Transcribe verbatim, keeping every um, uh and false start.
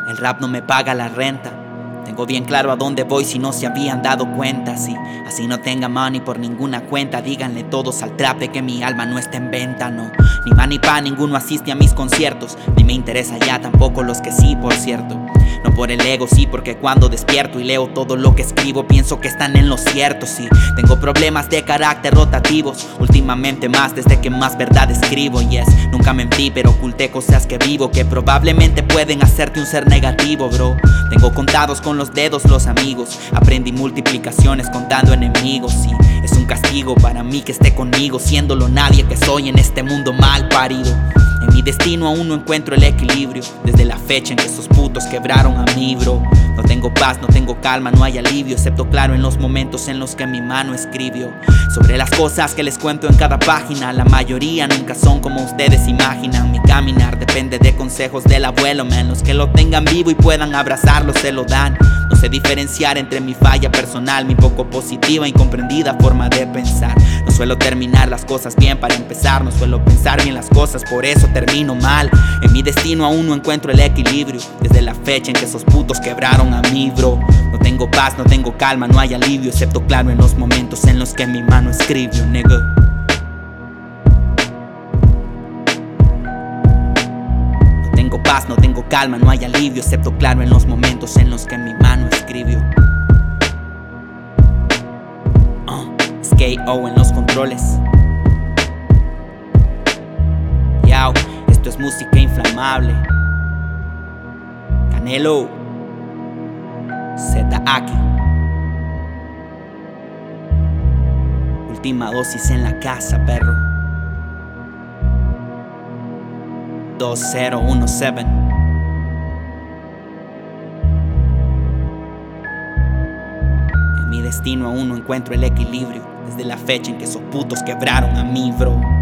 El rap no me paga la renta. Tengo bien claro a dónde voy si no se habían dado cuenta. Si así no tenga money por ninguna cuenta, díganle todos al trap de que mi alma no está en venta, no. Ni man ni pa, ninguno asiste a mis conciertos. Ni me interesa ya tampoco los que sí, por cierto. No por el ego, sí, porque cuando despierto y leo todo lo que escribo, pienso que están en lo cierto, sí. Tengo problemas de carácter rotativos, últimamente más desde que más verdad escribo. Yes, nunca mentí, pero oculté cosas que vivo, que probablemente pueden hacerte un ser negativo, bro. Tengo contados con los dedos los amigos. Aprendí multiplicaciones contando enemigos, sí. Es un castigo para mí que esté conmigo, siéndolo nadie que soy en este mundo mal parido. En mi destino aún no encuentro el equilibrio, desde la fecha en que esos putos quebraron a mí, bro. No tengo paz, no tengo calma, no hay alivio, excepto claro en los momentos en los que mi mano escribió sobre las cosas que les cuento en cada página. La mayoría nunca son como ustedes imaginan. Mi caminar depende de consejos del abuelo, man. Los que lo tengan vivo y puedan abrazarlo se lo dan. No sé diferenciar entre mi falla personal, mi poco positiva, incomprendida forma de pensar. No suelo terminar las cosas bien para empezar, no suelo pensar bien las cosas, por eso termino mal. En mi destino aún no encuentro el equilibrio, desde la fecha en que esos putos quebraron a mí, bro. No tengo paz, no tengo calma, no hay alivio, excepto claro en los momentos en los que mi mano escribió, nigga. No tengo paz, no tengo calma, no hay alivio, excepto claro en los momentos en los que mi mano escribió. uh, Es K O en los controles. Yao, esto es música inflamable. Canelo Z aquí. Última dosis en la casa, perro. Dos cero uno siete. En mi destino aún no encuentro el equilibrio, desde la fecha en que esos putos quebraron a mí, bro.